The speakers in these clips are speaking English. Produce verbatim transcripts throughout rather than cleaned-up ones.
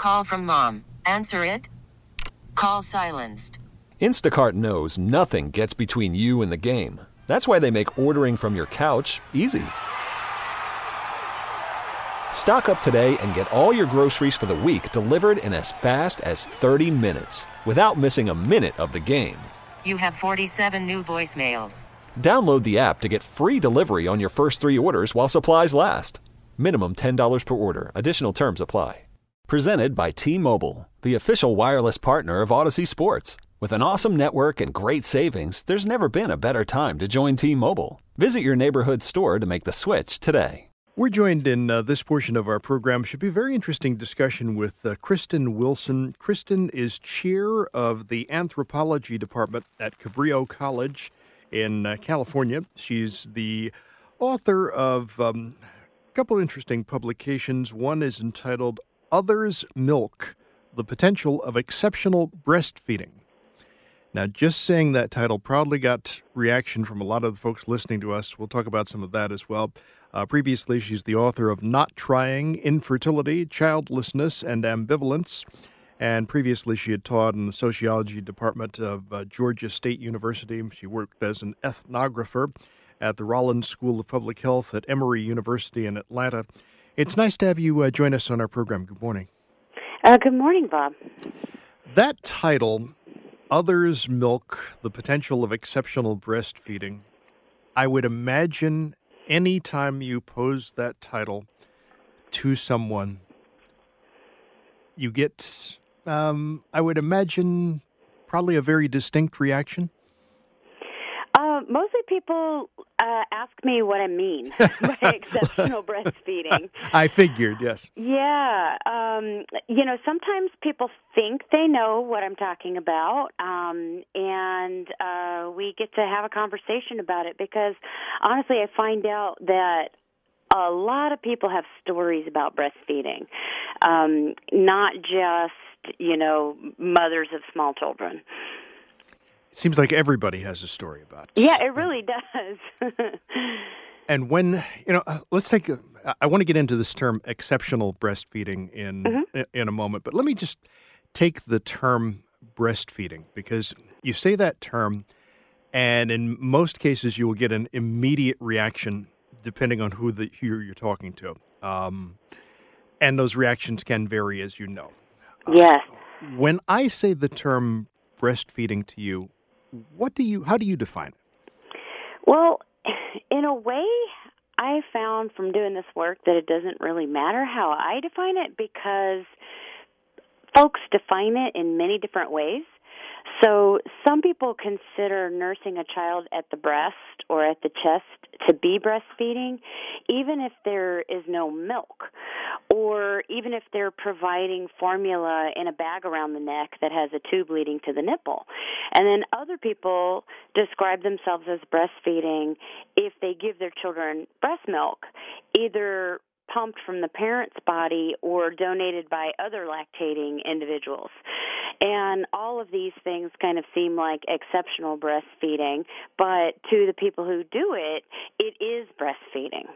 Call from mom. Answer it. Call silenced. Instacart knows nothing gets between you and the game. That's why they make ordering from your couch easy. Stock up today and get all your groceries for the week delivered in as fast as thirty minutes without missing a minute of the game. You have forty-seven new voicemails. Download the app to get free delivery on your first three orders while supplies last. Minimum ten dollars per order. Additional terms apply. Presented by T-Mobile, the official wireless partner of Odyssey Sports. With an awesome network and great savings, there's never been a better time to join T-Mobile. Visit your neighborhood store to make the switch today. We're joined in uh, this portion of our program. Should be a very interesting discussion with uh, Kristen Wilson. Kristen is chair of the anthropology department at Cabrillo College in uh, California. She's the author of um, a couple of interesting publications. One is entitled Other's Milk, The Potential of Exceptional Breastfeeding. Now, just saying that title proudly got reaction from a lot of the folks listening to us. We'll talk about some of that as well. Uh, previously, she's the author of Not Trying, Infertility, Childlessness, and Ambivalence. And previously, she had taught in the sociology department of uh, Georgia State University. She worked as an ethnographer at the Rollins School of Public Health at Emory University in Atlanta. It's nice to have you uh, join us on our program. Good morning. Uh, good morning, Bob. That title, Other's Milk, The Potential of Exceptional Breastfeeding, I would imagine any time you pose that title to someone, you get, um, I would imagine, probably a very distinct reaction. Uh, mostly people uh, ask me what I mean by exceptional breastfeeding. I figured, yes. Yeah. Um, you know, sometimes people think they know what I'm talking about, um, and uh, we get to have a conversation about it because, honestly, I find out that a lot of people have stories about breastfeeding, um, not just, you know, mothers of small children. It seems like everybody has a story about it. Yeah, it really does. And when, you know, uh, let's take, a, I want to get into this term exceptional breastfeeding in mm-hmm. in a moment, but let me just take the term breastfeeding, because you say that term, and in most cases you will get an immediate reaction depending on who, the, who you're talking to. Um, and those reactions can vary, as you know. Yes. Uh, when I say the term breastfeeding to you, what do you, how do you define it? Well, in a way, I found from doing this work that it doesn't really matter how I define it because folks define it in many different ways. So some people consider nursing a child at the breast or at the chest to be breastfeeding, even if there is no milk, or even if they're providing formula in a bag around the neck that has a tube leading to the nipple. And then other people describe themselves as breastfeeding if they give their children breast milk, either pumped from the parent's body or donated by other lactating individuals. And all of these things kind of seem like exceptional breastfeeding, but to the people who do it, it is breastfeeding.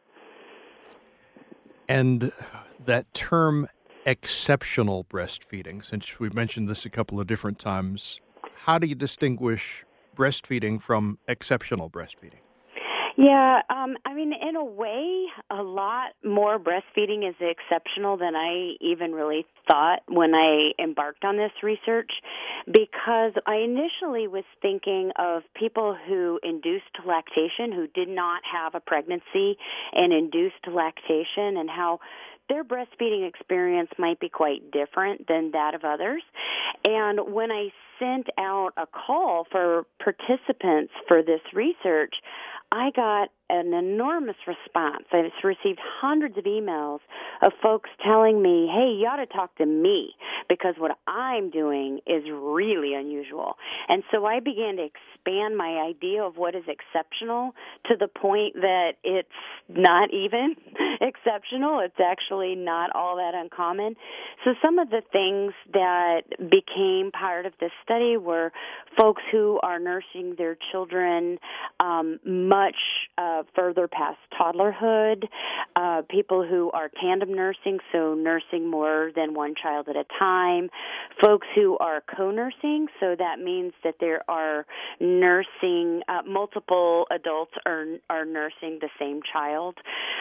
And that term exceptional breastfeeding, since we've mentioned this a couple of different times, how do you distinguish breastfeeding from exceptional breastfeeding? Yeah, um, I mean, in a way, a lot more breastfeeding is exceptional than I even really thought when I embarked on this research, because I initially was thinking of people who induced lactation, who did not have a pregnancy and induced lactation, and how their breastfeeding experience might be quite different than that of others. And when I sent out a call for participants for this research, I got an enormous response. I've received hundreds of emails of folks telling me, hey, you ought to talk to me because what I'm doing is really unusual. And so I began to expand my idea of what is exceptional to the point that it's not even exceptional. It's actually not all that uncommon. So some of the things that became part of this study were folks who are nursing their children um, much uh, further past toddlerhood, uh, people who are tandem nursing, so nursing more than one child at a time, folks who are co-nursing, so that means that there are nursing, uh, multiple adults are, are nursing the same child.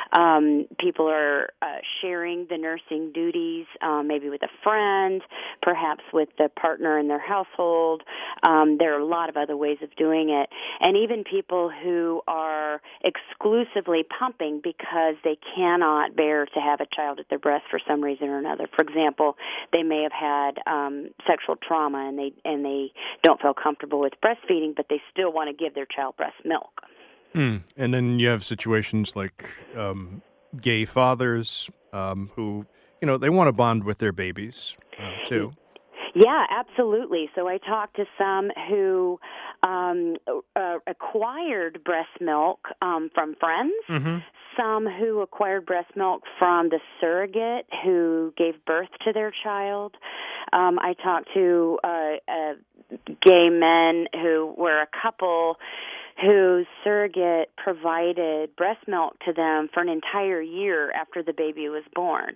Um, people are uh, sharing the nursing duties, um, maybe with a friend, perhaps with the partner in their household. Um, there are a lot of other ways of doing it. And even people who are exclusively pumping because they cannot bear to have a child at their breast for some reason or another. For example, they may have had um, sexual trauma and they and they don't feel comfortable with breastfeeding, but they still want to give their child breast milk. Mm. And then you have situations like um, gay fathers um, who, you know, they want to bond with their babies uh, too. Yeah, absolutely. So I talked to some who um, uh, acquired breast milk um, from friends, mm-hmm. some who acquired breast milk from the surrogate who gave birth to their child. Um, I talked to uh, uh, gay men who were a couple whose surrogate provided breast milk to them for an entire year after the baby was born.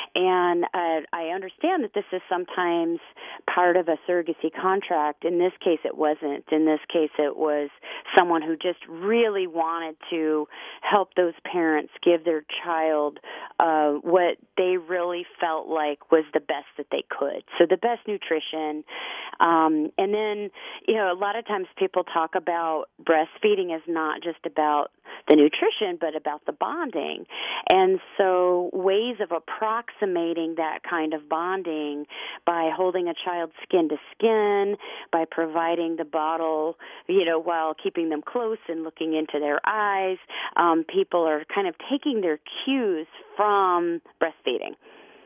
And uh, I understand that this is sometimes part of a surrogacy contract. In this case, it wasn't. In this case, it was someone who just really wanted to help those parents give their child uh, what they really felt like was the best that they could. So the best nutrition. Um, and then, you know, a lot of times people talk about breastfeeding as not just about the nutrition, but about the bonding. And so ways of approximating that kind of bonding by holding a child skin to skin, by providing the bottle, you know, while keeping them close and looking into their eyes, um, people are kind of taking their cues from breastfeeding.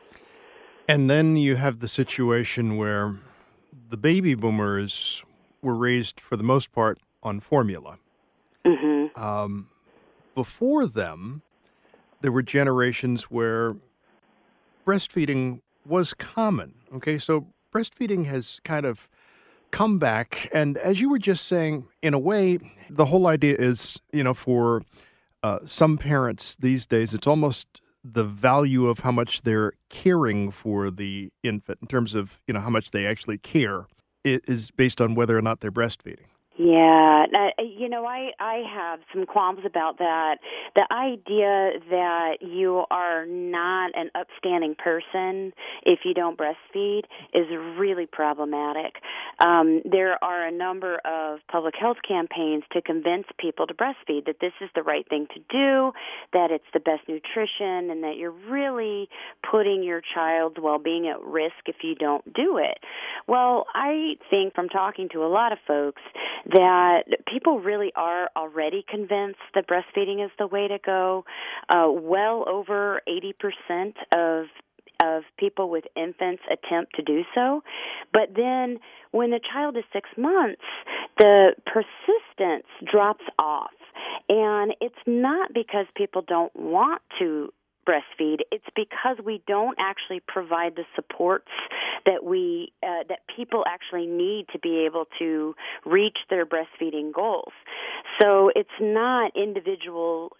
And then you have the situation where the baby boomers were raised, for the most part, on formula. Mm-hmm. Um, before them, there were generations where breastfeeding was common. Okay, so breastfeeding has kind of come back. And as you were just saying, in a way, the whole idea is, you know, for uh, some parents these days, it's almost the value of how much they're caring for the infant in terms of, you know, how much they actually care. It is based on whether or not they're breastfeeding. Yeah, uh, you know, I, I have some qualms about that. The idea that you are not an upstanding person if you don't breastfeed is really problematic. Um, there are a number of public health campaigns to convince people to breastfeed, that this is the right thing to do, that it's the best nutrition, and that you're really putting your child's well-being at risk if you don't do it. Well, I think from talking to a lot of folks that people really are already convinced that breastfeeding is the way to go. Uh, well over eighty percent of of people with infants attempt to do so. But then when the child is six months, the persistence drops off. And it's not because people don't want to breastfeed, it's because we don't actually provide the supports that we uh, that people actually need to be able to reach their breastfeeding goals. So it's not individual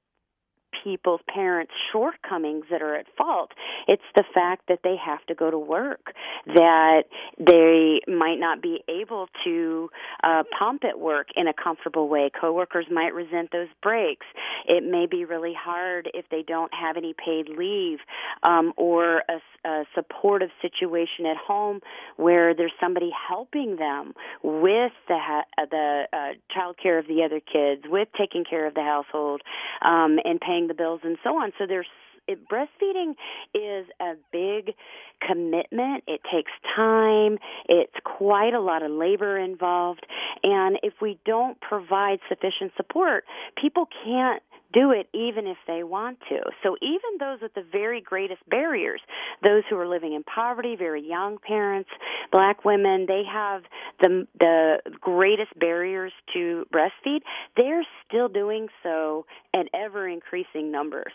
people's parents' shortcomings that are at fault. It's the fact that they have to go to work, that they might not be able to uh, pump at work in a comfortable way. Coworkers might resent those breaks. It may be really hard if they don't have any paid leave um, or a, a supportive situation at home where there's somebody helping them with the ha- the uh, child care of the other kids, with taking care of the household, um, and paying the bills and so on. So there's it, breastfeeding is a big commitment. It takes time. It's quite a lot of labor involved. And if we don't provide sufficient support, people can't do it even if they want to. So even those with the very greatest barriers, those who are living in poverty, very young parents, black women, they have the the greatest barriers to breastfeed. They're still doing so at ever-increasing numbers.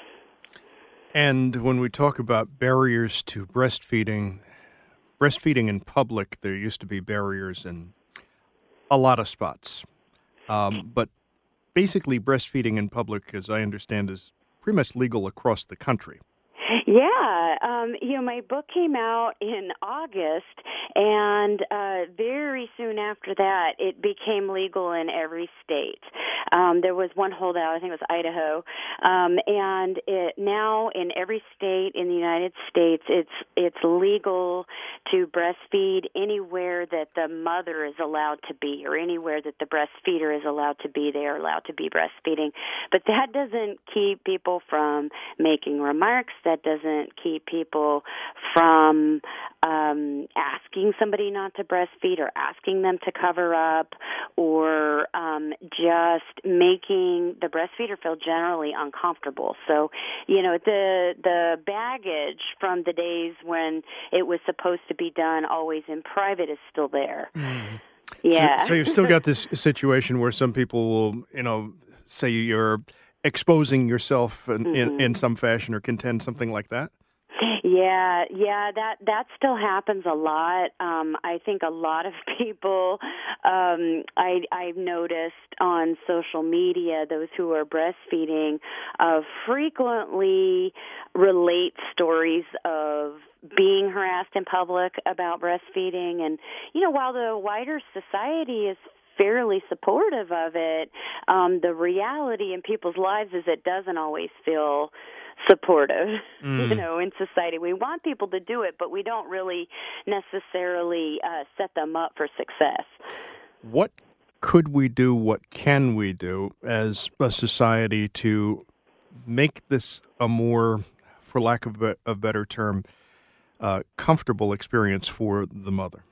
And when we talk about barriers to breastfeeding, breastfeeding in public, there used to be barriers in a lot of spots. Um, but basically, breastfeeding in public, as I understand, is pretty much legal across the country. Yeah, um, you know, my book came out in August, and uh, very soon after that, it became legal in every state. Um, there was one holdout, I think it was Idaho, um, and it, now in every state in the United States, it's it's legal to breastfeed anywhere that the mother is allowed to be, or anywhere that the breastfeeder is allowed to be. They are allowed to be breastfeeding, but that doesn't keep people from making remarks. That doesn't keep people from um, asking somebody not to breastfeed, or asking them to cover up, or um, just making the breastfeeder feel generally uncomfortable. So, you know, the the baggage from the days when it was supposed to be done always in private is still there. Mm. Yeah. So, so you've still got this situation where some people will, you know, say you're exposing yourself in, mm-hmm. in, in some fashion, or contend something like that? Yeah, yeah, that that still happens a lot. Um, I think a lot of people, um, I, I've noticed on social media, those who are breastfeeding, uh, frequently relate stories of being harassed in public about breastfeeding. And, you know, while the wider society is fairly supportive of it, um, the reality in people's lives is it doesn't always feel supportive, mm. you know, in society. We want people to do it, but we don't really necessarily uh, set them up for success. What could we do, what can we do as a society to make this a more, for lack of a, a better term, uh, comfortable experience for the mother?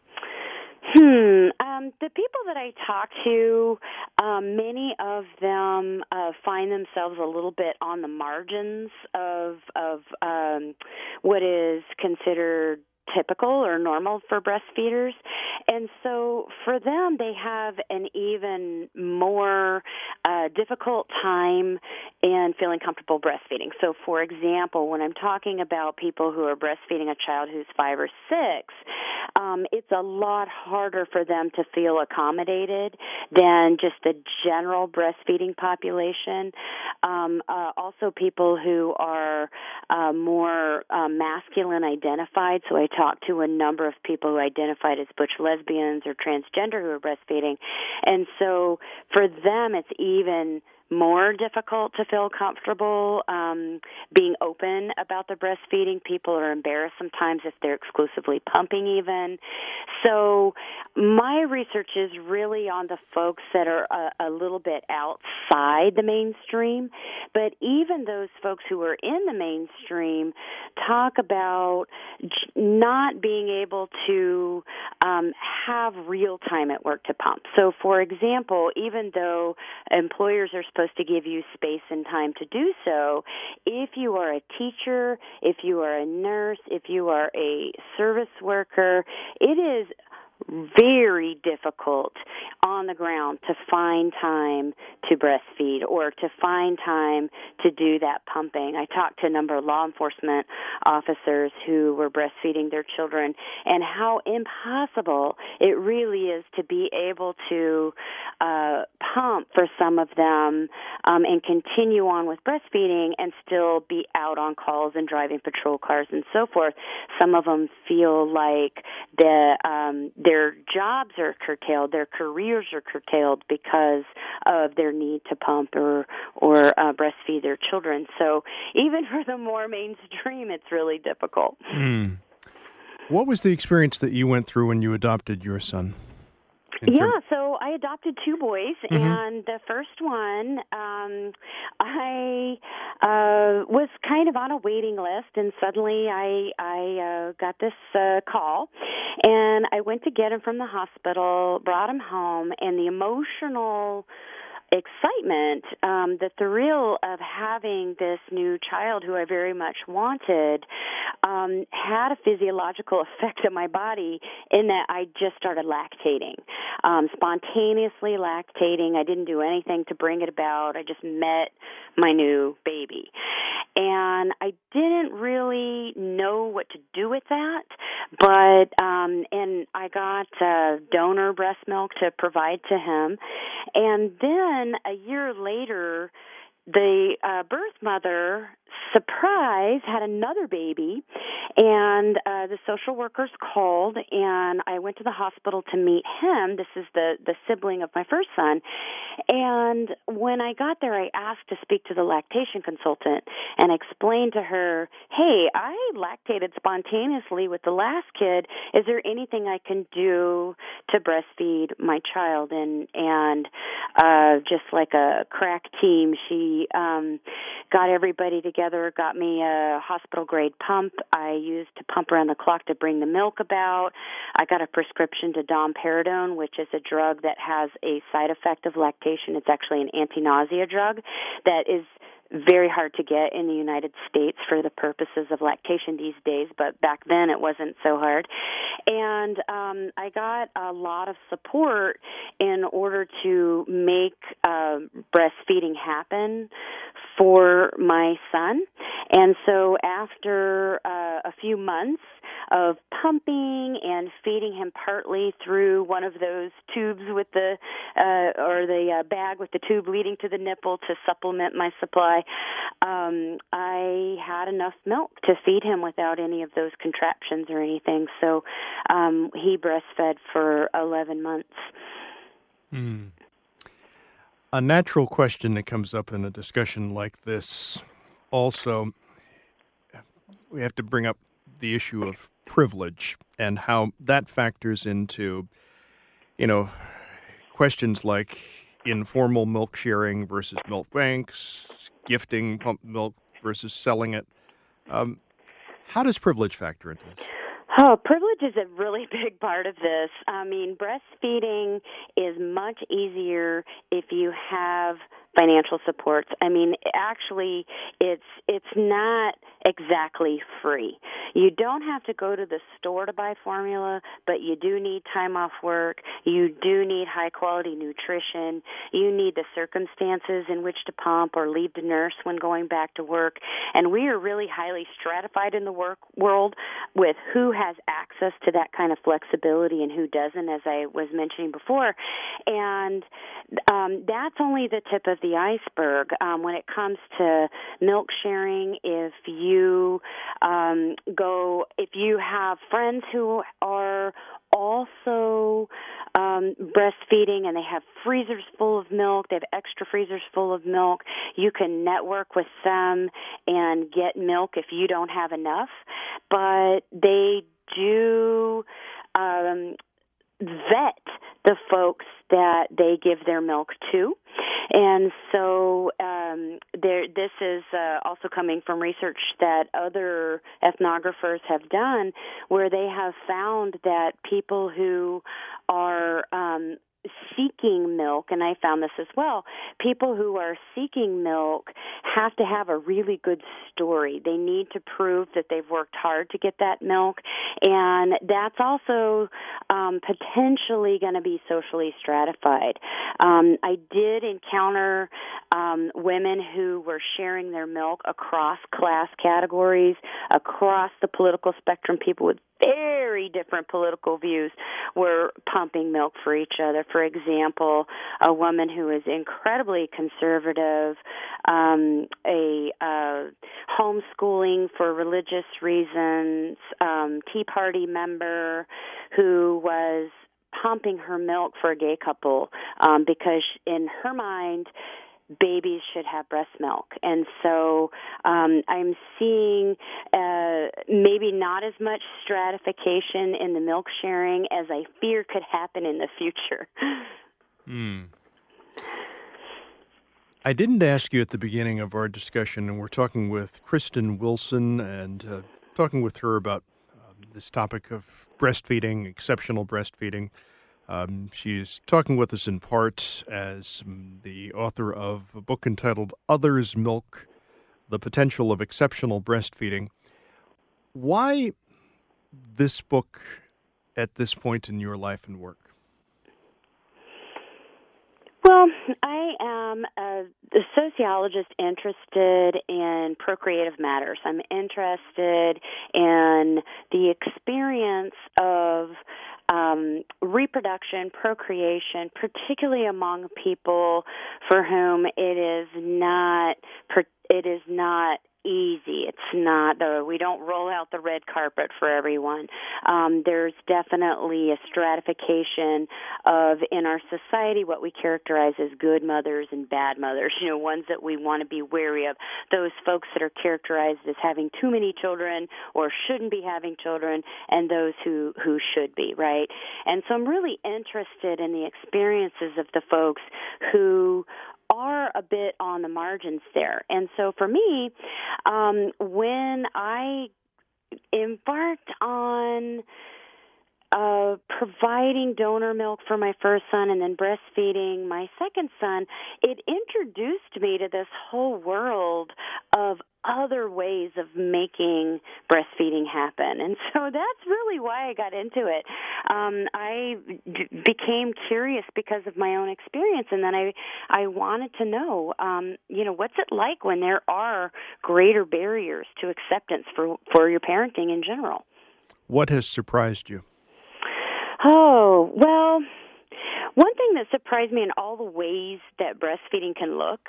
Hmm. Um, the people that I talk to, um, many of them uh, find themselves a little bit on the margins of of um, what is considered typical or normal for breastfeeders. And so for them, they have an even more uh, difficult time in feeling comfortable breastfeeding. So, for example, when I'm talking about people who are breastfeeding a child who's five or six, um, it's a lot harder for them to feel accommodated than just the general breastfeeding population. Um, uh, also, people who are uh, more uh, masculine identified. So I talked to a number of people who identified as butch lesbians or transgender who are breastfeeding. And so for them, it's even more difficult to feel comfortable um, being open about the breastfeeding. People are embarrassed sometimes if they're exclusively pumping even. So my research is really on the folks that are a, a little bit outside the mainstream, but even those folks who are in the mainstream talk about not being able to um, have real time at work to pump. So, for example, even though employers are supposed to give you space and time to do so, if you are a teacher, if you are a nurse, if you are a service worker, it is very difficult on the ground to find time to breastfeed or to find time to do that pumping. I talked to a number of law enforcement officers who were breastfeeding their children and how impossible it really is to be able to uh, pump for some of them um, and continue on with breastfeeding and still be out on calls and driving patrol cars and so forth. Some of them feel like the um, their jobs are curtailed, their careers are curtailed because of their need to pump or or uh, breastfeed their children. So even for the more mainstream, it's really difficult. Mm. What was the experience that you went through when you adopted your son? Yeah, term- so I adopted two boys, mm-hmm. and the first one, um, I uh, was kind of on a waiting list, and suddenly I I uh, got this uh, call, and I went to get him from the hospital, brought him home, and the emotional excitement, um, the thrill of having this new child who I very much wanted, um, had a physiological effect on my body in that I just started lactating, um, spontaneously lactating. I didn't do anything to bring it about. I just met my new baby. And I didn't really know what to do with that, but, um, and I got uh, donor breast milk to provide to him. And then a year later, the uh, birth mother, surprise, had another baby, and uh, the social workers called, and I went to the hospital to meet him. This is the, the sibling of my first son. And when I got there, I asked to speak to the lactation consultant and explained to her, hey, I lactated spontaneously with the last kid. Is there anything I can do to breastfeed my child? And, and uh, just like a crack team, she um, got everybody together, got me a hospital-grade pump I used to pump around the clock to bring the milk about. I got a prescription to domperidone, which is a drug that has a side effect of lactation. It's actually an anti-nausea drug that is very hard to get in the United States for the purposes of lactation these days, but back then it wasn't so hard. And um, I got a lot of support in order to make uh, breastfeeding happen for my son. And so after uh, a few months of pumping and feeding him partly through one of those tubes with the, uh, or the uh, bag with the tube leading to the nipple to supplement my supply, um, I had enough milk to feed him without any of those contraptions or anything. So um, he breastfed for eleven months. Mm. A natural question that comes up in a discussion like this also, we have to bring up the issue of privilege and how that factors into, you know, questions like informal milk sharing versus milk banks, gifting pumped milk versus selling it. Um, how does privilege factor into this? Oh, privilege is a really big part of this. I mean, breastfeeding is much easier if you have financial supports. I mean, actually, it's it's not exactly free. You don't have to go to the store to buy formula, but you do need time off work. You do need high-quality nutrition. You need the circumstances in which to pump or leave the nurse when going back to work. And we are really highly stratified in the work world with who has access to that kind of flexibility and who doesn't, as I was mentioning before. And um, that's only the tip of the iceberg. Um, when it comes to milk sharing, if you um, go, if you have friends who are also um, breastfeeding and they have freezers full of milk, they have extra freezers full of milk, you can network with them and get milk if you don't have enough. But they do um, vet the folks that they give their milk to. And so um, there, this is uh, also coming from research that other ethnographers have done, where they have found that people who are um, seeking milk, and I found this as well, people who are seeking milk have to have a really good story. They need to prove that they've worked hard to get that milk, and that's also um, potentially going to be socially stratified. Um, I did encounter um, women who were sharing their milk across class categories, across the political spectrum. People with very different political views were pumping milk for each other. For example, a woman who is incredibly conservative, um, a uh, homeschooling for religious reasons, um, Tea Party member who was pumping her milk for a gay couple um, because in her mind, babies should have breast milk. And so um, I'm seeing uh, maybe not as much stratification in the milk sharing as I fear could happen in the future. Hmm. I didn't ask you at the beginning of our discussion, and we're talking with Kristen Wilson and uh, talking with her about uh, this topic of breastfeeding, exceptional breastfeeding. Um, she's talking with us in part as um, the author of a book entitled Other's Milk, The Potential of Exceptional Breastfeeding. Why this book at this point in your life and work? Well, I am a, a sociologist interested in procreative matters. I'm interested in the experience of um, reproduction, procreation, particularly among people for whom it is not it is not easy. It's not the we don't roll out the red carpet for everyone. Um, there's definitely a stratification of in our society what we characterize as good mothers and bad mothers. You know, ones that we want to be wary of. Those folks that are characterized as having too many children or shouldn't be having children, and those who who should be, right? And so I'm really interested in the experiences of the folks who are a bit on the margins there. And so for me, um, when I embarked on uh, providing donor milk for my first son and then breastfeeding my second son, it introduced me to this whole world of other ways of making breastfeeding happen. And so that's really why I got into it. Um, I d- became curious because of my own experience, and then I, I wanted to know, um, you know, what's it like when there are greater barriers to acceptance for, for your parenting in general? What has surprised you? Oh, well, one thing that surprised me in all the ways that breastfeeding can look.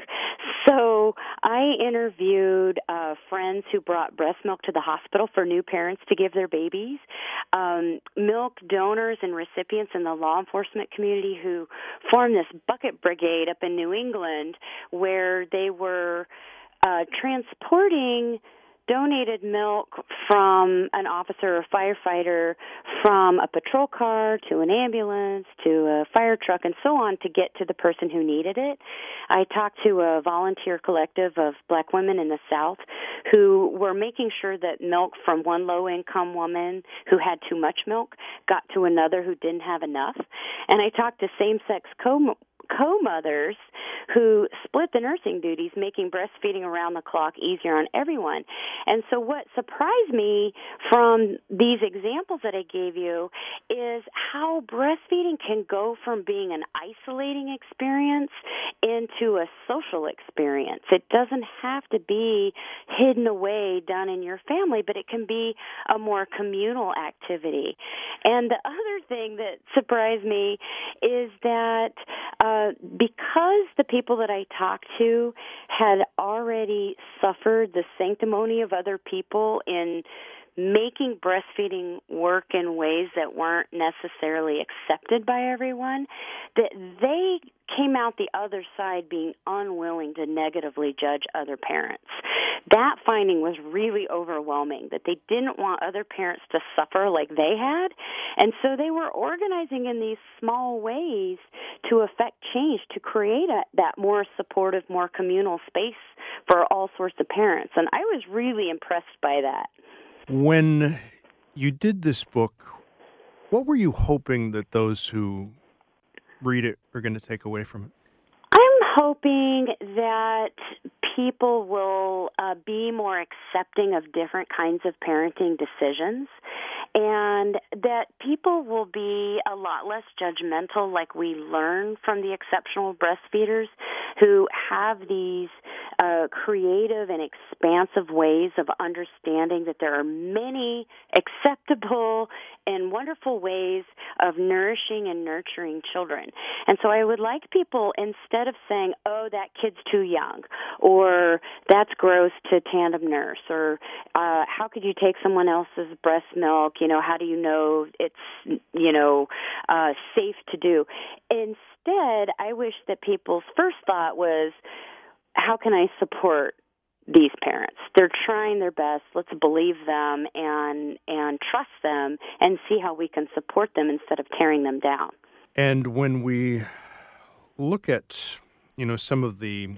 So I interviewed uh, friends who brought breast milk to the hospital for new parents to give their babies, um, milk donors and recipients in the law enforcement community who formed this bucket brigade up in New England where they were uh, transporting donated milk from an officer or firefighter from a patrol car to an ambulance to a fire truck and so on to get to the person who needed it. I talked to a volunteer collective of black women in the South who were making sure that milk from one low-income woman who had too much milk got to another who didn't have enough. And I talked to same-sex co co-mothers who split the nursing duties, making breastfeeding around the clock easier on everyone. And so what surprised me from these examples that I gave you is how breastfeeding can go from being an isolating experience into a social experience. It doesn't have to be hidden away done in your family, but it can be a more communal activity. And the other thing that surprised me is that uh, because the people that I talked to had already suffered the sanctimony of other people in making breastfeeding work in ways that weren't necessarily accepted by everyone, that they came out the other side being unwilling to negatively judge other parents. That finding was really overwhelming, that they didn't want other parents to suffer like they had, and so they were organizing in these small ways to affect change, to create a, that more supportive, more communal space for all sorts of parents, and I was really impressed by that. When you did this book, what were you hoping that those who read it are going to take away from it? I'm hoping that people will uh, be more accepting of different kinds of parenting decisions, and that people will be a lot less judgmental, like we learn from the exceptional breastfeeders who have these uh, creative and expansive ways of understanding that there are many acceptable and wonderful ways of nourishing and nurturing children. And so I would like people, instead of saying, oh, that kid's too young, or that's gross to tandem nurse, or uh, how could you take someone else's breast milk? You know, how do you know it's, you know, uh, safe to do? Instead, I wish that people's first thought was, how can I support these parents? They're trying their best. Let's believe them and and trust them and see how we can support them instead of tearing them down. And when we look at, you know, some of the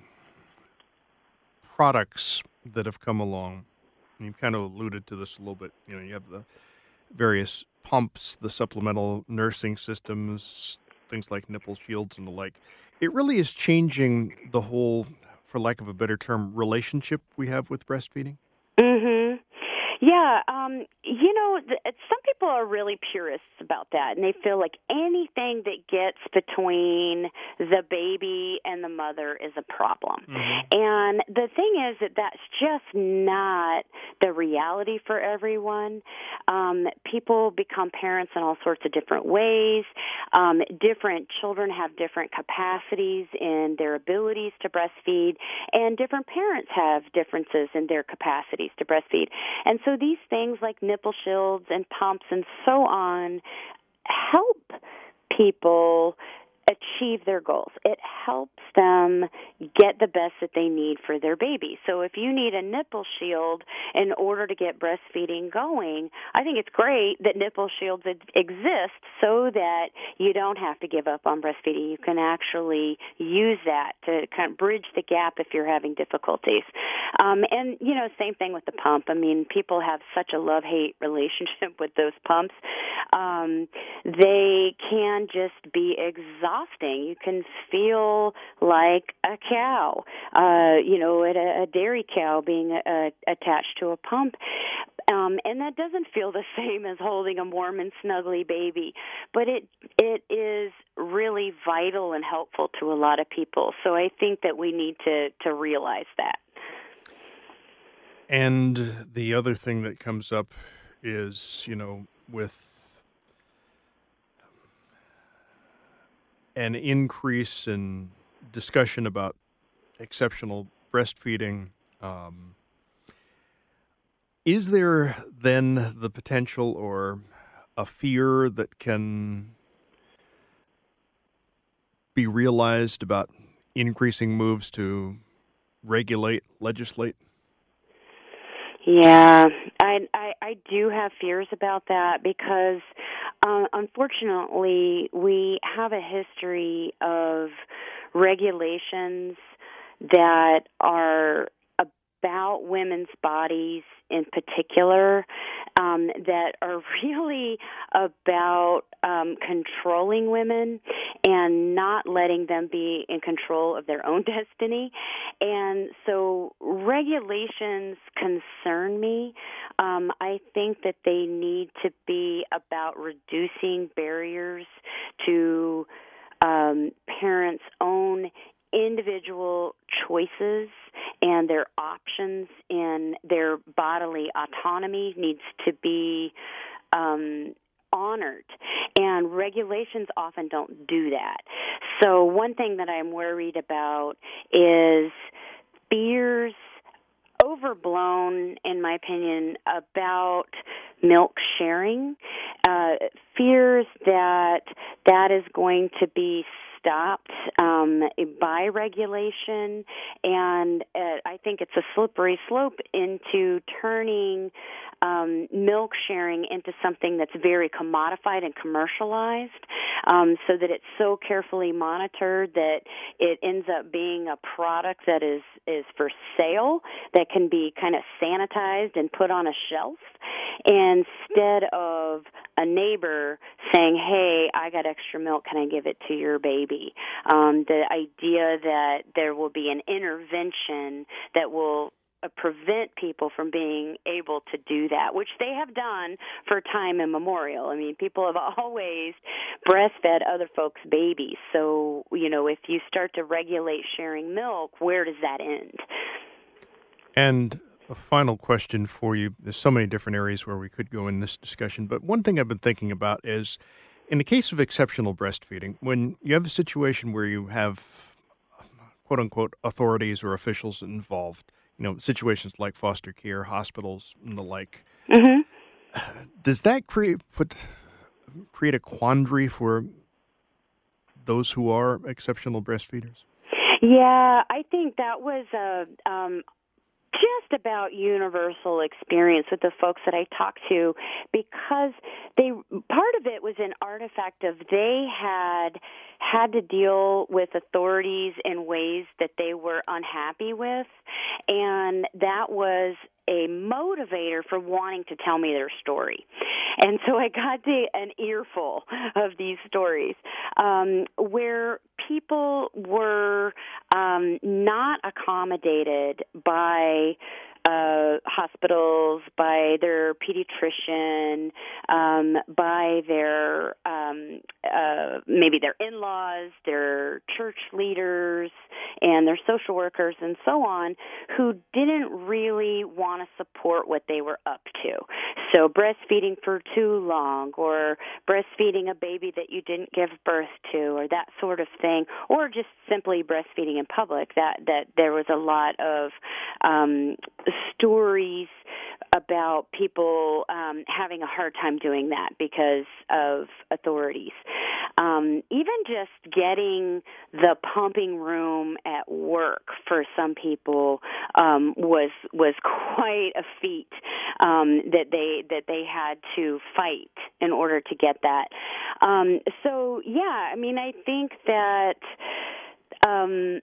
products that have come along, and you've kind of alluded to this a little bit, you know, you have the various pumps, the supplemental nursing systems, things like nipple shields and the like. It really is changing the whole, for lack of a better term, relationship we have with breastfeeding. Mm-hmm. Yeah, um, you know, th- some people are really purists about that, and they feel like anything that gets between the baby and the mother is a problem. Mm-hmm. And the thing is that that's just not the reality for everyone. Um, people become parents in all sorts of different ways. Um, different children have different capacities in their abilities to breastfeed, and different parents have differences in their capacities to breastfeed. And so these things like nipple shields and pumps and so on help people achieve their goals. It helps them get the best that they need for their baby. So if you need a nipple shield in order to get breastfeeding going, I think it's great that nipple shields exist so that you don't have to give up on breastfeeding. You can actually use that to kind of bridge the gap if you're having difficulties. Um, and, you know, same thing with the pump. I mean, people have such a love-hate relationship with those pumps. Um, they can just be exhausting. You can feel like a cow, uh, you know, at a, a dairy cow being uh, attached to a pump. Um, and that doesn't feel the same as holding a warm and snuggly baby. But it it is really vital and helpful to a lot of people. So I think that we need to, to realize that. And the other thing that comes up is, you know, with an increase in discussion about exceptional breastfeeding, um, is there then the potential or a fear that can be realized about increasing moves to regulate, legislate? Yeah, I, I, I do have fears about that because, uh, unfortunately, we have a history of regulations that are about women's bodies in particular, um, that are really about um, controlling women and not letting them be in control of their own destiny. And so regulations concern me. Um, I think that they need to be about reducing barriers to um, parents' own individual choices and their options in their bodily autonomy needs to be um, honored, and regulations often don't do that. So one thing that I'm worried about is fears, overblown, in my opinion, about milk sharing, uh, fears that that is going to be stopped um, by regulation, and uh, I think it's a slippery slope into turning um, milk sharing into something that's very commodified and commercialized, um, so that it's so carefully monitored that it ends up being a product that is, is for sale, that can be kind of sanitized and put on a shelf, instead of a neighbor saying, hey, I got extra milk, can I give it to your baby? Um, the idea that there will be an intervention that will uh, prevent people from being able to do that, which they have done for time immemorial. I mean, people have always breastfed other folks' babies. So, you know, if you start to regulate sharing milk, where does that end? And a final question for you. There's so many different areas where we could go in this discussion, but one thing I've been thinking about is, in the case of exceptional breastfeeding, when you have a situation where you have, quote-unquote, authorities or officials involved, you know, situations like foster care, hospitals, and the like, mm-hmm. does that create put create a quandary for those who are exceptional breastfeeders? Yeah, I think that was a um, just about universal experience with the folks that I talked to, because they part of it was an artifact of they had had to deal with authorities in ways that they were unhappy with, and that was a motivator for wanting to tell me their story. And so I got to an earful of these stories um, where people were um, not accommodated by uh, hospitals, by their pediatrician, um, by their um, uh, maybe their in-laws, their church leaders, and their social workers, and so on, who didn't really want to support what they were up to. So breastfeeding for too long, or breastfeeding a baby that you didn't give birth to, or that sort of thing, or just simply breastfeeding in public. That that there was a lot of um, stories about people um, having a hard time doing that because of authorities. Um, even just getting the pumping room at work for some people um, was was quite a feat um, that they that they had to fight in order to get that. Um, so yeah, I mean, I think that. Um,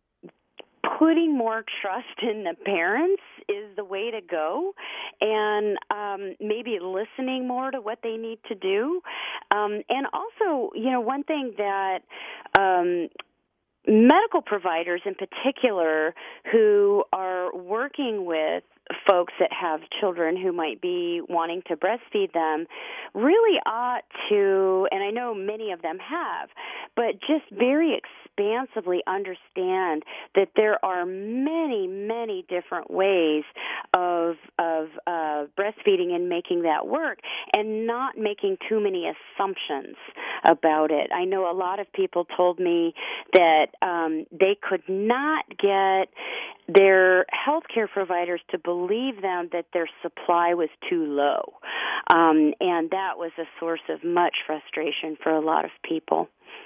Putting more trust in the parents is the way to go, and um, maybe listening more to what they need to do. Um, and also, you know, one thing that um, medical providers in particular who are working with folks that have children who might be wanting to breastfeed them really ought to, and I know many of them have, but just very expansively understand that there are many, many different ways of of uh, breastfeeding and making that work, and not making too many assumptions about it. I know a lot of people told me that um, they could not get their healthcare providers to believe them that their supply was too low, um, and that was a source of much frustration for a lot of people.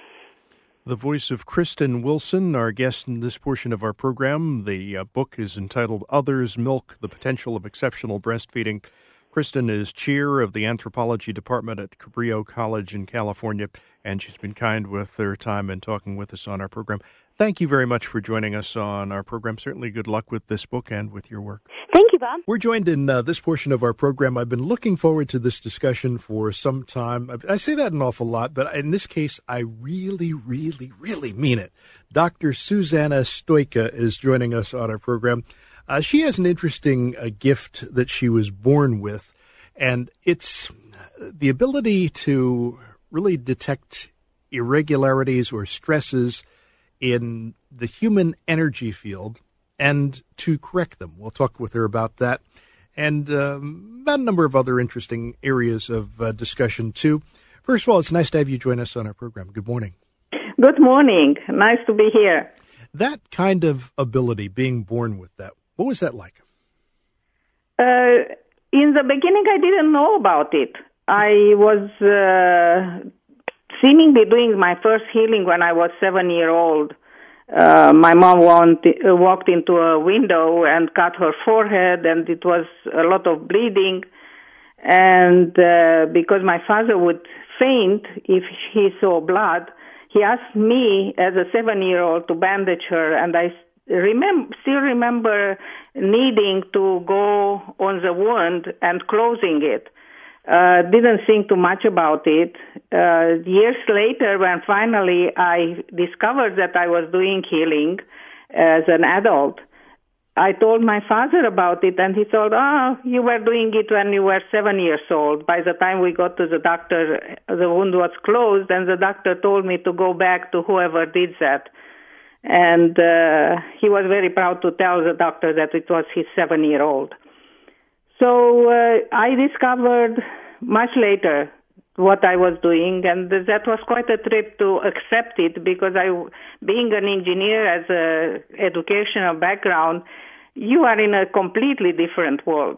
The voice of Kristen Wilson, our guest in this portion of our program. The uh, book is entitled Other's Milk, The Potential of Exceptional Breastfeeding. Kristen is chair of the anthropology department at Cabrillo College in California, and she's been kind with her time and talking with us on our program. Thank you very much for joining us on our program. Certainly good luck with this book and with your work. Thank you, Bob. We're joined in uh, this portion of our program. I've been looking forward to this discussion for some time. I say that an awful lot, but in this case, I really, really, really mean it. Doctor Susanna Stojka is joining us on our program. Uh, she has an interesting uh, gift that she was born with, and it's the ability to really detect irregularities or stresses in the human energy field and to correct them. We'll talk with her about that and um, about a number of other interesting areas of uh, discussion, too. First of all, it's nice to have you join us on our program. Good morning. Good morning. Nice to be here. That kind of ability, being born with that, what was that like? Uh, in the beginning, I didn't know about it. I was uh, seemingly doing my first healing when I was seven years old. Uh, my mom want, uh, walked into a window and cut her forehead, and it was a lot of bleeding. And uh, because my father would faint if he saw blood, he asked me as a seven-year-old to bandage her, and I remember, still remember needing to go on the wound and closing it. Uh, didn't think too much about it. Uh, years later, when finally I discovered that I was doing healing as an adult, I told my father about it, and he thought, oh, you were doing it when you were seven years old. By the time we got to the doctor, the wound was closed, and the doctor told me to go back to whoever did that. And uh, he was very proud to tell the doctor that it was his seven-year-old. So uh, I discovered much later what I was doing, and that was quite a trip to accept it, because I, being an engineer as a educational background, you are in a completely different world.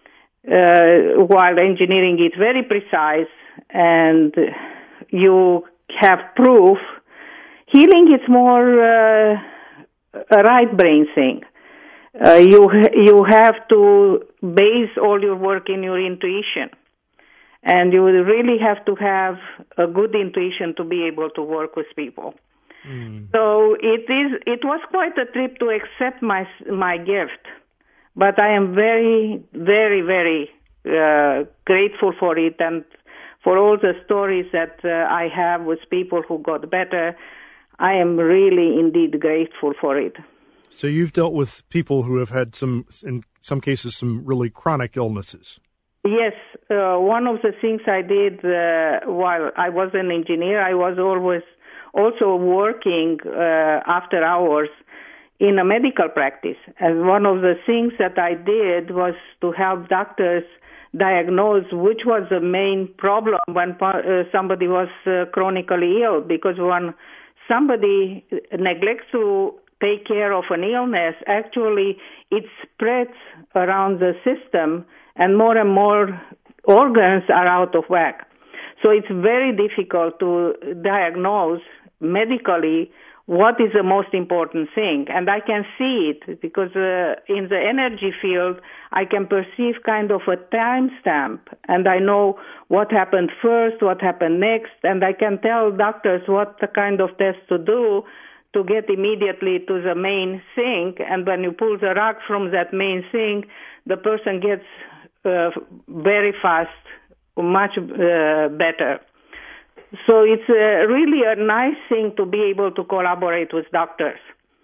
Uh, while engineering is very precise and you have proof, healing is more uh, a right brain thing. Uh, you you have to base all your work in your intuition, and you really have to have a good intuition to be able to work with people. Mm. So it is. It was quite a trip to accept my my gift, but I am very, very, very uh, grateful for it, and for all the stories that uh, I have with people who got better. I am really indeed grateful for it. So you've dealt with people who have had some, in some cases, some really chronic illnesses. Yes, uh, one of the things I did uh, while I was an engineer, I was always also working uh, after hours in a medical practice. And one of the things that I did was to help doctors diagnose which was the main problem when uh, somebody was uh, chronically ill, because when somebody neglects to take care of an illness, actually it spreads around the system and more and more organs are out of whack. So it's very difficult to diagnose medically what is the most important thing. And I can see it because uh, in the energy field, I can perceive kind of a timestamp, and I know what happened first, what happened next, and I can tell doctors what the kind of test to do to get immediately to the main thing. And when you pull the rug from that main thing, the person gets uh, very fast, much uh, better. So it's uh, really a nice thing to be able to collaborate with doctors,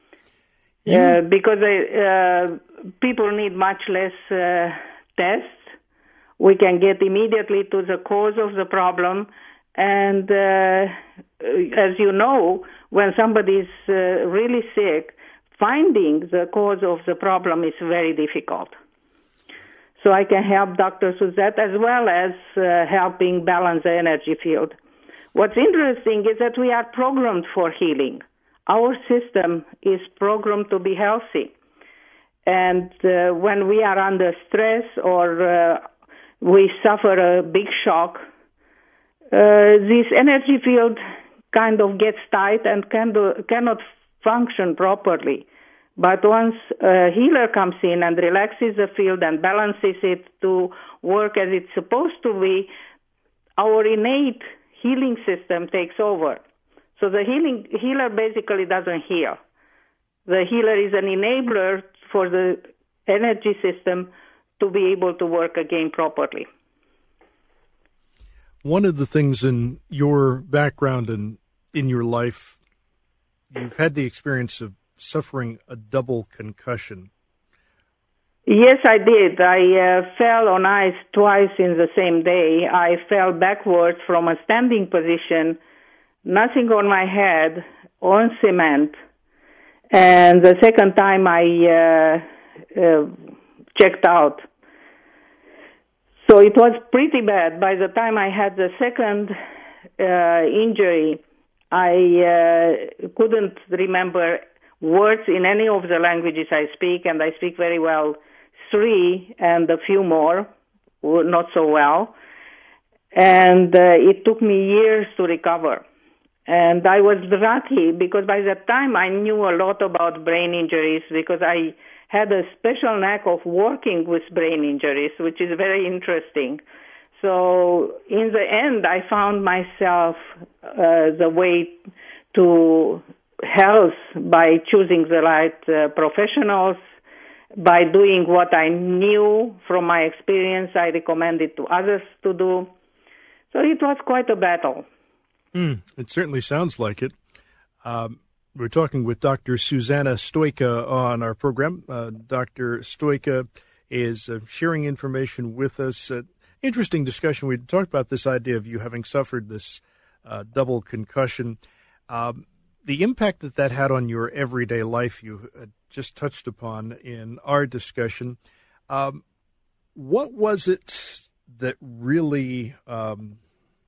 uh, because uh, people need much less uh, tests. We can get immediately to the cause of the problem. And uh, as you know, when somebody is uh, really sick, finding the cause of the problem is very difficult. So I can help doctors with that, as well as uh, helping balance the energy field. What's interesting is that we are programmed for healing. Our system is programmed to be healthy. And uh, when we are under stress or uh, we suffer a big shock, uh, this energy field kind of gets tight and can do, cannot function properly. But once a healer comes in and relaxes the field and balances it to work as it's supposed to be, our innate healing system takes over. So the healing healer basically doesn't heal. The healer is an enabler for the energy system to be able to work again properly. One of the things in your background and in your life, you've had the experience of suffering a double concussion. Yes, I did. I uh, fell on ice twice in the same day. I fell backwards from a standing position, nothing on my head, on cement. And the second time I uh, uh, checked out. So it was pretty bad. By the time I had the second uh, injury, I uh, couldn't remember words in any of the languages I speak, and I speak very well three and a few more, not so well. And uh, it took me years to recover. And I was lucky because by that time I knew a lot about brain injuries because I had a special knack of working with brain injuries, which is very interesting. So in the end, I found myself uh, the way to health by choosing the right uh, professionals, by doing what I knew from my experience, I recommended to others to do. So it was quite a battle. Mm, it certainly sounds like it. Um, we're talking with Doctor Susanna Stojka on our program. Uh, Doctor Stojka is uh, sharing information with us. Uh, interesting discussion. We talked about this idea of you having suffered this uh, double concussion. Um, the impact that that had on your everyday life, you uh, just touched upon in our discussion. Um, what was it that really um,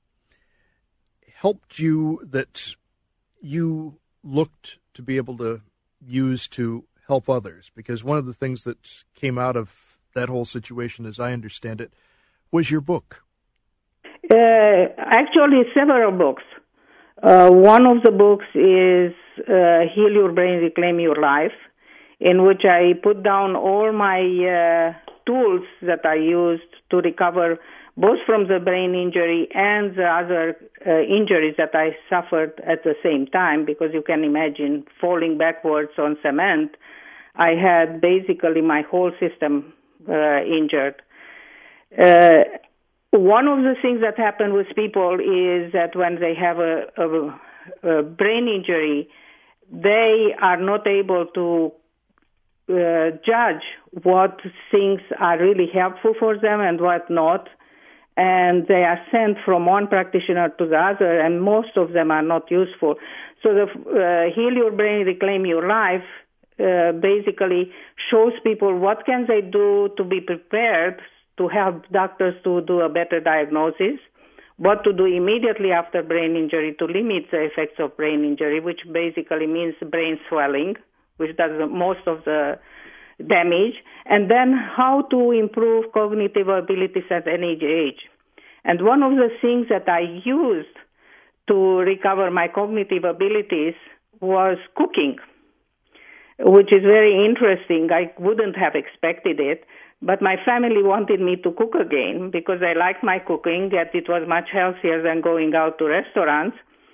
helped you, that you looked to be able to use to help others? Because one of the things that came out of that whole situation, as I understand it, was your book. Uh, actually, several books. Uh, one of the books is uh, Heal Your Brain, Reclaim Your Life, in which I put down all my uh, tools that I used to recover both from the brain injury and the other uh, injuries that I suffered at the same time, because you can imagine falling backwards on cement. I had basically my whole system uh, injured. Uh, one of the things that happen with people is that when they have a, a, a brain injury, they are not able to uh, judge what things are really helpful for them and what not. And they are sent from one practitioner to the other, and most of them are not useful. So the uh, Heal Your Brain, Reclaim Your Life uh, basically shows people what can they do to be prepared to help doctors to do a better diagnosis, what to do immediately after brain injury to limit the effects of brain injury, which basically means brain swelling, which does most of the damage, and then how to improve cognitive abilities at any age. And one of the things that I used to recover my cognitive abilities was cooking, which is very interesting. I wouldn't have expected it, but my family wanted me to cook again because I liked my cooking, yet it was much healthier than going out to restaurants.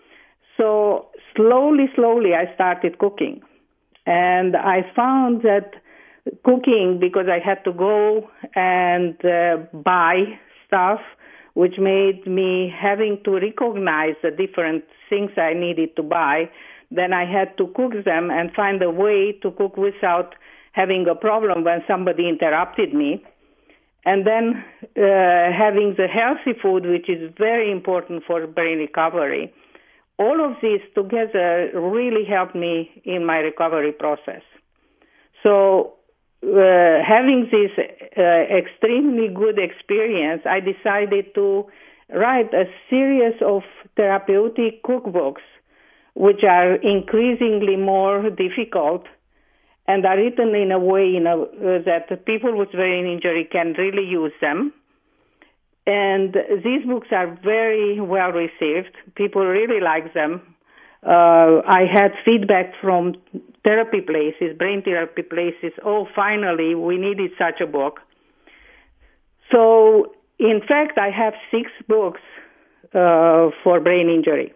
So slowly, slowly I started cooking. And I found that cooking, because I had to go and uh, buy stuff, which made me having to recognize the different things I needed to buy, then I had to cook them and find a way to cook without having a problem when somebody interrupted me. And then uh, having the healthy food, which is very important for brain recovery. All of these together really helped me in my recovery process. So uh, having this uh, extremely good experience, I decided to write a series of therapeutic cookbooks, which are increasingly more difficult and are written in a way in a, uh, that people with brain injury can really use them. And these books are very well received. People really like them. Uh, I had feedback from therapy places, brain therapy places. Oh, finally, we needed such a book. So, in fact, I have six books uh, for brain injury.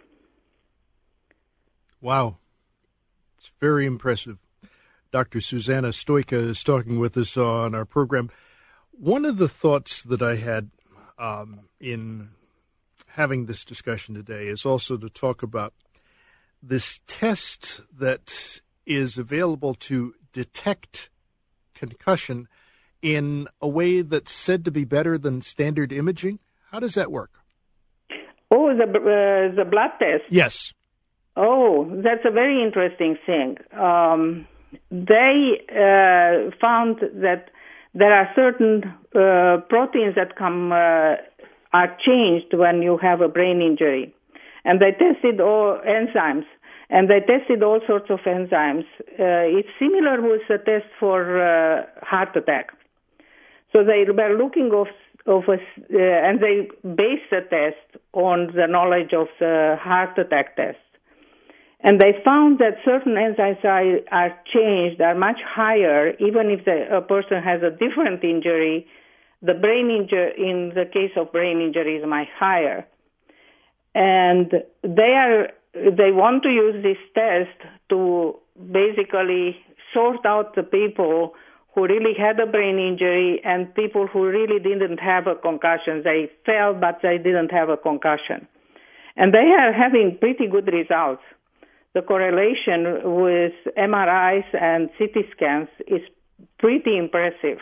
Wow. It's very impressive. Doctor Susanna Stojka is talking with us on our program. One of the thoughts that I had um, in having this discussion today is also to talk about this test that is available to detect concussion in a way that's said to be better than standard imaging. How does that work? Oh, the uh, the blood test. Yes. Oh, that's a very interesting thing. Um, they uh, found that there are certain uh, proteins that come uh, are changed when you have a brain injury, and they tested all enzymes, and they tested all sorts of enzymes. Uh, it's similar with the test for uh, heart attack. So they were looking of of a, uh, and they based the test on the knowledge of the heart attack test. And they found that certain enzymes are, are changed, are much higher, even if the, a person has a different injury. The brain injury, in the case of brain injury, is much higher. And they are they want to use this test to basically sort out the people who really had a brain injury and people who really didn't have a concussion. They fell, but they didn't have a concussion. And they are having pretty good results. The correlation with M R Is and C T scans is pretty impressive.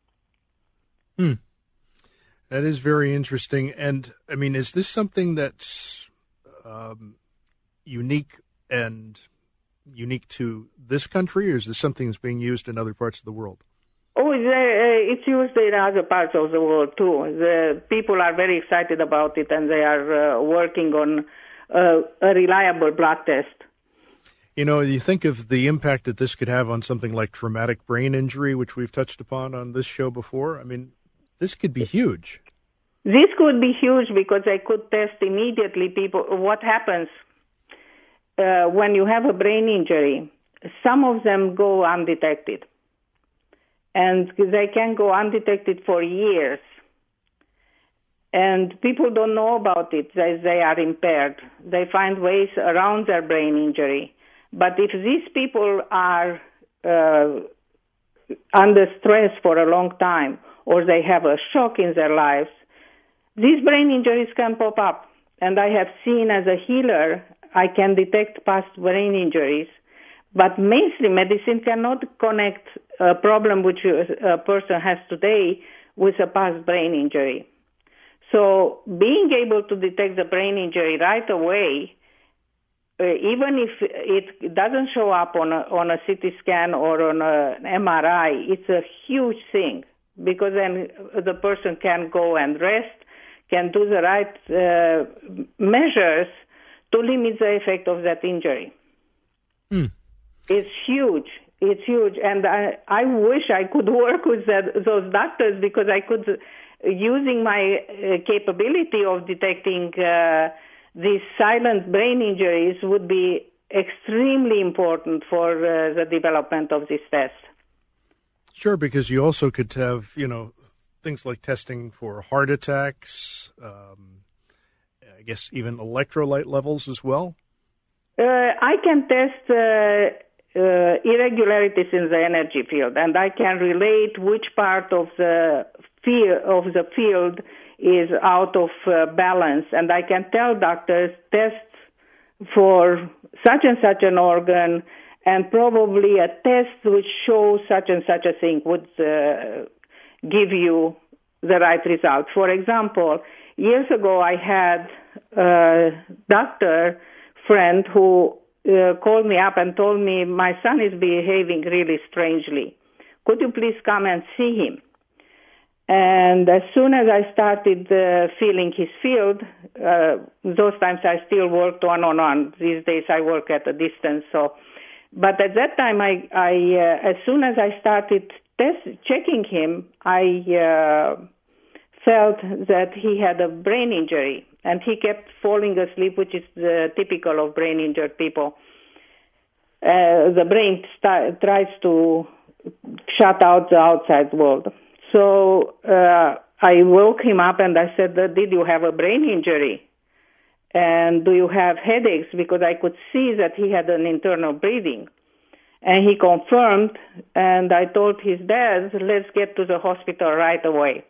Hmm. That is very interesting. And, I mean, is this something that's um, unique and unique to this country, or is this something that's being used in other parts of the world? Oh, it's used in other parts of the world, too. The people are very excited about it, and they are uh, working on uh, a reliable blood test. You know, you think of the impact that this could have on something like traumatic brain injury, which we've touched upon on this show before. I mean, this could be huge. This could be huge because I could test immediately people what happens uh, when you have a brain injury. Some of them go undetected, and they can go undetected for years. And people don't know about it as they are impaired. They find ways around their brain injury. But if these people are uh, under stress for a long time, or they have a shock in their lives, these brain injuries can pop up. And I have seen as a healer, I can detect past brain injuries. But mainstream medicine cannot connect a problem which a person has today with a past brain injury. So being able to detect the brain injury right away, uh, even if it doesn't show up on a, on a C T scan or on an M R I, it's a huge thing, because then the person can go and rest, can do the right uh, measures to limit the effect of that injury. Hmm. It's huge. It's huge. And I, I wish I could work with that, those doctors, because I could, using my uh, capability of detecting uh, these silent brain injuries, would be extremely important for uh, the development of this test. Sure, because you also could have, you know, things like testing for heart attacks, um, I guess even electrolyte levels as well. Uh, I can test uh, uh, irregularities in the energy field, and I can relate which part of the field of the field is out of uh, balance, and I can tell doctors test for such and such an organ, and probably a test which shows such and such a thing would uh, give you the right result. For example, years ago I had a doctor friend who uh, called me up and told me, my son is behaving really strangely. Could you please come and see him? And as soon as I started uh, feeling his field, uh, those times I still worked one-on-one. These days I work at a distance. So, but at that time, I, I uh, as soon as I started test checking him, I uh, felt that he had a brain injury, and he kept falling asleep, which is uh, typical of brain-injured people. Uh, the brain st- tries to shut out the outside world. So uh, I woke him up and I said, did you have a brain injury? And do you have headaches? Because I could see that he had an internal bleeding. And he confirmed, and I told his dad, let's get to the hospital right away.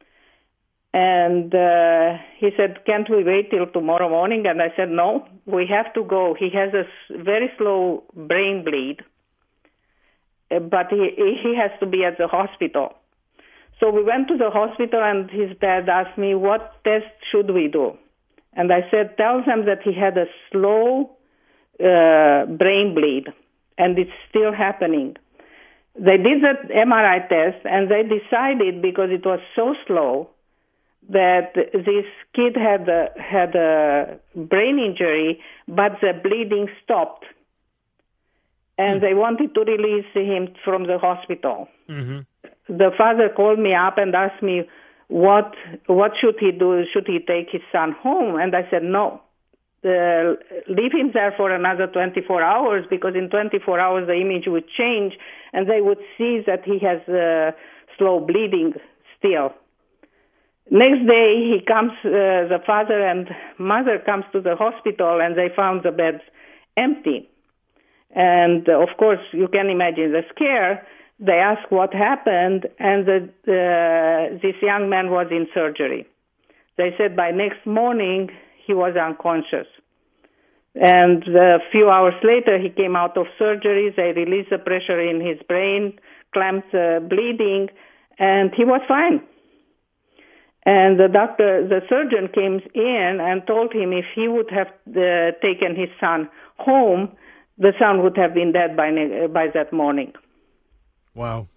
And uh, he said, can't we wait till tomorrow morning? And I said, no, we have to go. He has a very slow brain bleed, but he, he has to be at the hospital. So we went to the hospital, and his dad asked me, what test should we do? And I said, tell them that he had a slow uh, brain bleed, and it's still happening. They did the M R I test, and they decided, because it was so slow, that this kid had a, had a brain injury, but the bleeding stopped. And they wanted to release him from the hospital. Mm-hmm. The father called me up and asked me, what what should he do? Should he take his son home? And I said, no. Uh, leave him there for another twenty-four hours, because in twenty-four hours the image would change, and they would see that he has uh, slow bleeding still. Next day, he comes, uh, the father and mother comes to the hospital, and they found the beds empty. And, uh, of course, you can imagine the scare. They asked what happened, and the, uh, this young man was in surgery. They said by next morning, he was unconscious. And a few hours later, he came out of surgery. They released the pressure in his brain, clamped the bleeding, and he was fine. And the doctor, the surgeon came in and told him if he would have uh, taken his son home, the son would have been dead by by that morning. Wow.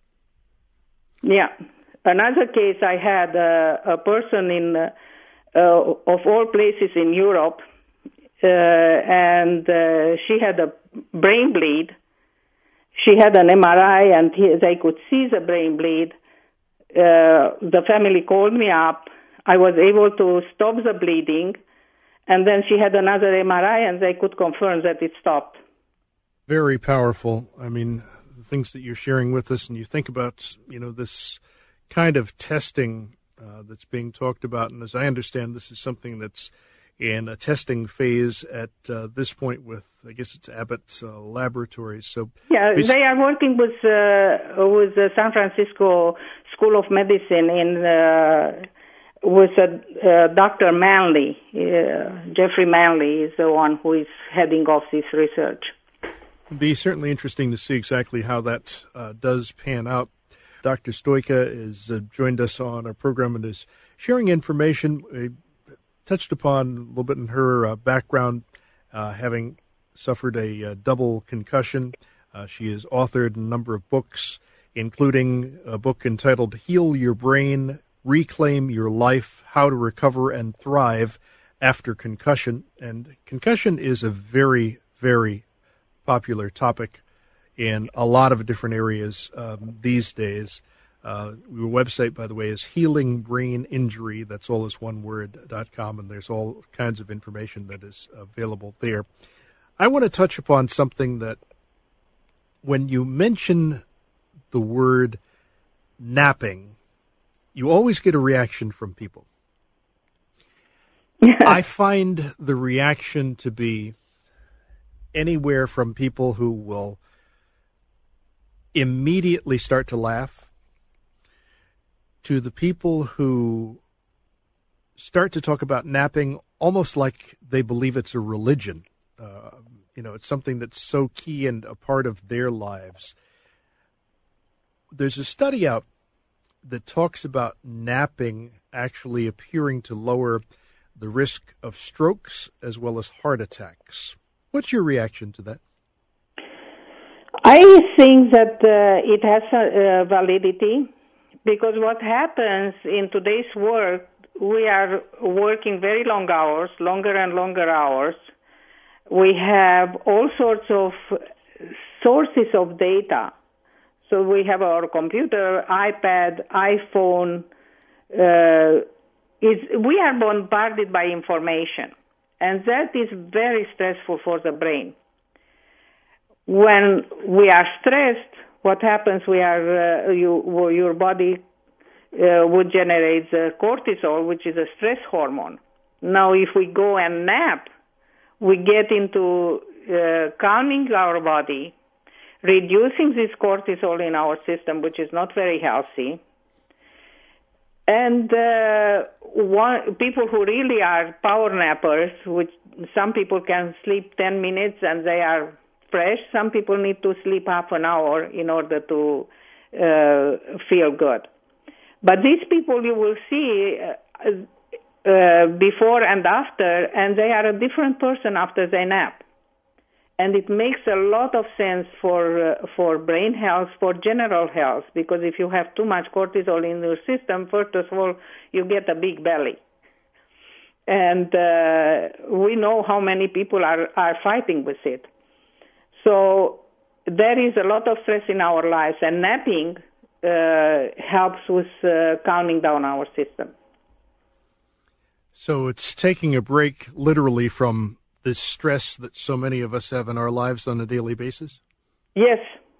Yeah. Another case, I had uh, a person in, uh, uh, of all places in Europe, uh, and uh, she had a brain bleed. She had an M R I, and he, they could see the brain bleed. Uh, the family called me up. I was able to stop the bleeding, and then she had another M R I, and they could confirm that it stopped. Very powerful. I mean, the things that you're sharing with us, and you think about, you know, this kind of testing uh, that's being talked about, and as I understand, this is something that's in a testing phase at uh, this point with, I guess it's Abbott's uh, laboratories. So yeah, they are working with uh, with the San Francisco School of Medicine in uh, with uh, uh, Doctor Manley. Uh, Jeffrey Manley is the one who is heading off this research. It'd be certainly interesting to see exactly how that uh, does pan out. Doctor Stojka has uh, joined us on our program and is sharing information. We touched upon a little bit in her uh, background, uh, having suffered a uh, double concussion. Uh, she has authored a number of books, including a book entitled Heal Your Brain, Reclaim Your Life, How to Recover and Thrive After Concussion. And concussion is a very, very popular topic in a lot of different areas um, these days. Uh, your website, by the way, is Healing Brain Injury. That's all as one word, dot com, and there's all kinds of information that is available there. I want to touch upon something that when you mention the word napping, you always get a reaction from people. I find the reaction to be anywhere from people who will immediately start to laugh to the people who start to talk about napping almost like they believe it's a religion. Uh, you know, it's something that's so key and a part of their lives. There's a study out that talks about napping actually appearing to lower the risk of strokes as well as heart attacks. What's your reaction to that? I think that uh, it has a, uh, validity, because what happens in today's work, we are working very long hours, longer and longer hours. We have all sorts of sources of data. So we have our computer, iPad, iPhone. Uh, it's, we are bombarded by information, and that is very stressful for the brain. When we are stressed, what happens? We are uh, you, your body uh, would generate the cortisol, which is a stress hormone. Now, if we go and nap, we get into uh, calming our body, reducing this cortisol in our system, which is not very healthy. And uh, one, people who really are power nappers, which some people can sleep ten minutes and they are fresh. Some people need to sleep half an hour in order to uh, feel good. But these people you will see uh, uh, before and after, and they are a different person after they nap. And it makes a lot of sense for uh, for brain health, for general health, because if you have too much cortisol in your system, first of all, you get a big belly. And uh, we know how many people are, are fighting with it. So there is a lot of stress in our lives, and napping uh, helps with uh, calming down our system. So it's taking a break literally from the stress that so many of us have in our lives on a daily basis? Yes.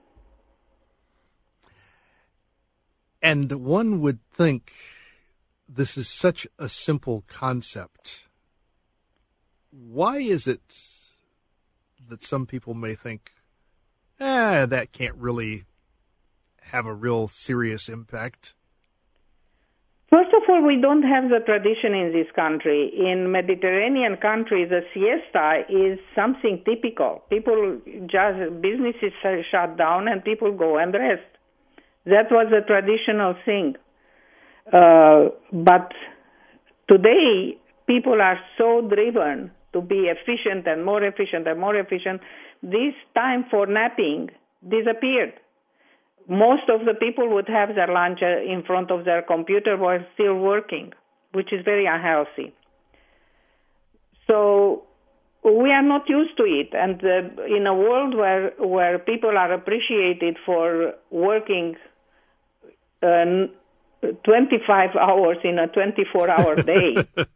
And one would think this is such a simple concept. Why is it that some people may think, ah, that can't really have a real serious impact? First of all, we don't have the tradition in this country. In Mediterranean countries, the siesta is something typical. People just, businesses shut down and people go and rest. That was a traditional thing. Uh, but today, people are so driven to be efficient and more efficient and more efficient. This time for napping disappeared. Most of the people would have their lunch in front of their computer while still working, which is very unhealthy. So we are not used to it. And uh, in a world where, where people are appreciated for working uh, twenty-five hours in a twenty-four hour day,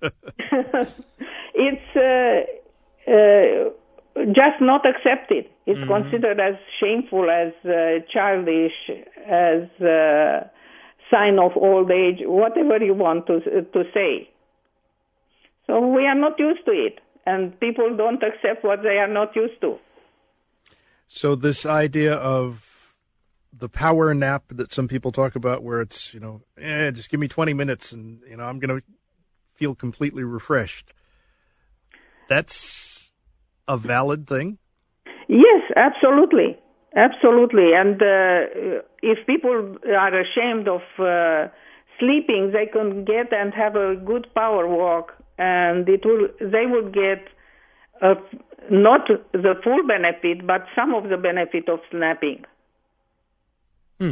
it's uh, uh, just not accepted. It's mm-hmm. considered as shameful, as uh, childish, as a sign of old age, whatever you want to to say. So we are not used to it, and people don't accept what they are not used to. So this idea of the power nap that some people talk about, where it's, you know, eh, just give me twenty minutes and, you know, I'm going to feel completely refreshed. That's a valid thing? Yes, absolutely. Absolutely. And uh, if people are ashamed of uh, sleeping, they can get and have a good power walk, and it will. They will get uh, not the full benefit, but some of the benefit of napping. Hmm.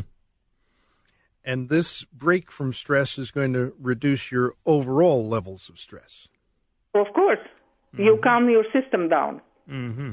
And this break from stress is going to reduce your overall levels of stress. Of course. Mm-hmm. You calm your system down. Mm-hmm.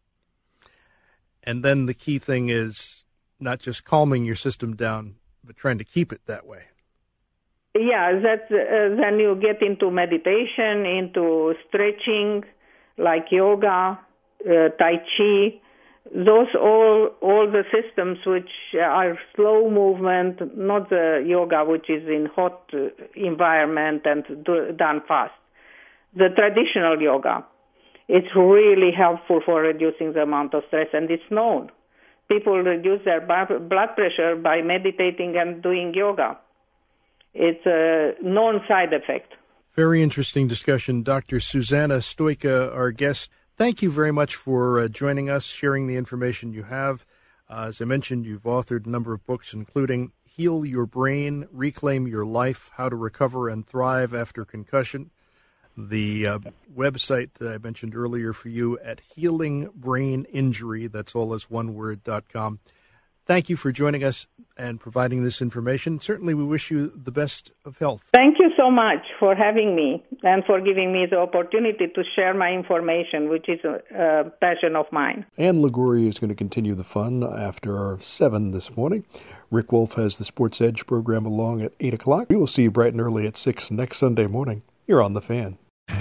And then the key thing is not just calming your system down, but trying to keep it that way. Yeah, that's, uh, then you get into meditation, into stretching, like yoga, uh, Tai Chi. Those all all the systems which are slow movement, not the yoga which is in hot uh, environment and do, done fast. The traditional yoga. It's really helpful for reducing the amount of stress, and it's known. People reduce their blood pressure by meditating and doing yoga. It's a known side effect. Very interesting discussion. Doctor Susanna Stojka, our guest. Thank you very much for uh, joining us, sharing the information you have. Uh, as I mentioned, you've authored a number of books, including Heal Your Brain, Reclaim Your Life, How to Recover and Thrive After Concussion. The uh, website that I mentioned earlier for you at Healing Brain Injury, that's all as one word, dot com. Thank you for joining us and providing this information. Certainly we wish you the best of health. Thank you so much for having me and for giving me the opportunity to share my information, which is a, a passion of mine. Ann Liguori is going to continue the fun after our seven this morning. Rick Wolf has the Sports Edge program along at eight o'clock. We will see you bright and early at six next Sunday morning. You're on The Fan.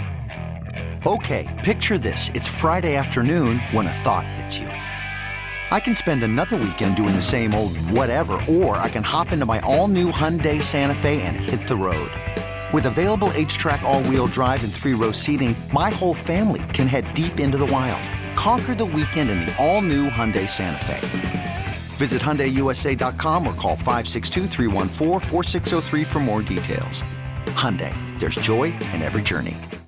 Okay, picture this. It's Friday afternoon when a thought hits you. I can spend another weekend doing the same old whatever, or I can hop into my all-new Hyundai Santa Fe and hit the road. With available H-Track all-wheel drive and three-row seating, my whole family can head deep into the wild. Conquer the weekend in the all-new Hyundai Santa Fe. Visit Hyundai U S A dot com or call five six two, three one four, four six zero three for more details. Hyundai, there's joy in every journey.